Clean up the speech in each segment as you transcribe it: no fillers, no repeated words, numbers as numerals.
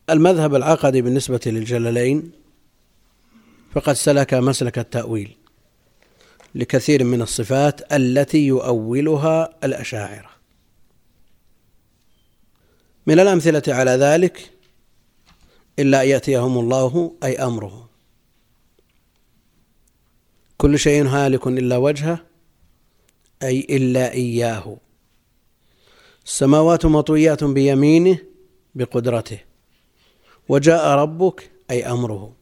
المذهب العقدي بالنسبة للجلالين فقد سلك مسلك التأويل لكثير من الصفات التي يؤولها الأشاعرة. من الأمثلة على ذلك إلا أن يأتيهم الله أي أمره، كل شيء هالك إلا وجهه أي إلا إياه، السماوات مطويات بيمينه بقدرته، وجاء ربك أي أمره،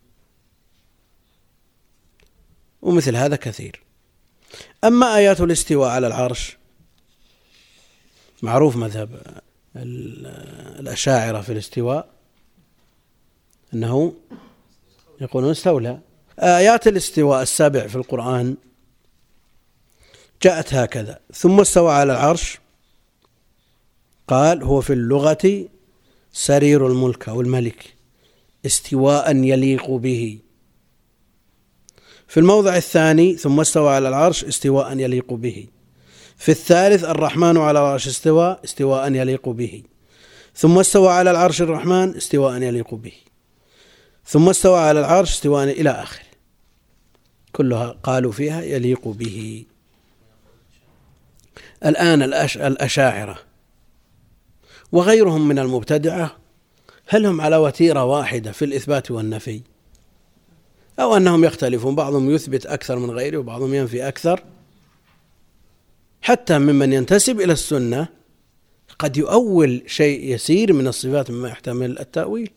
ومثل هذا كثير. أما آيات الاستواء على العرش، معروف مذهب الأشاعرة في الاستواء أنه يقولون استولى. آيات الاستواء السبع في القرآن جاءت هكذا: ثم استوى على العرش، قال هو في اللغة سرير الملك أو الملك استواء يليق به. في الموضع الثاني ثم استوى على العرش استواء يليق به. في الثالث الرحمن على العرش استواء يليق به. ثم استوى على العرش الرحمن استواء يليق به. ثم استوى على العرش استواء إلى آخر، كلها قالوا فيها يليق به. الآن الأشاعرة وغيرهم من المبتدعة هل هم على وتيرة واحدة في الإثبات والنفي، أو أنهم يختلفون، بعضهم يثبت أكثر من غيره وبعضهم ينفي أكثر؟ حتى ممن ينتسب إلى السنة قد يؤول شيء يسير من الصفات مما يحتمل التأويل.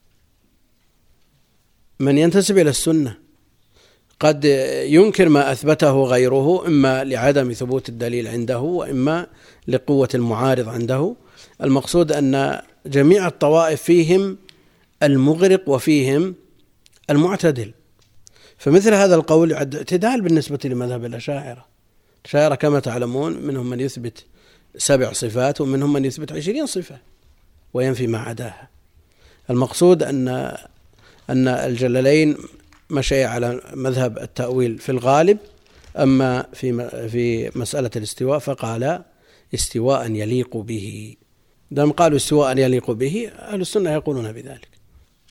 من ينتسب إلى السنة قد ينكر ما أثبته غيره، إما لعدم ثبوت الدليل عنده وإما لقوة المعارض عنده. المقصود أن جميع الطوائف فيهم المغرق وفيهم المعتدل، فمثل هذا القول يعد اعتدال بالنسبة لمذهب الأشاعرة. الأشاعرة كما تعلمون منهم من يثبت 7 صفات ومنهم من يثبت 20 صفة وينفي ما عداها. المقصود أن الجلالين مشي على مذهب التأويل في الغالب، أما في مسألة الاستواء فقال استواء يليق به. دام قالوا استواء يليق به، أهل السنة يقولون بذلك.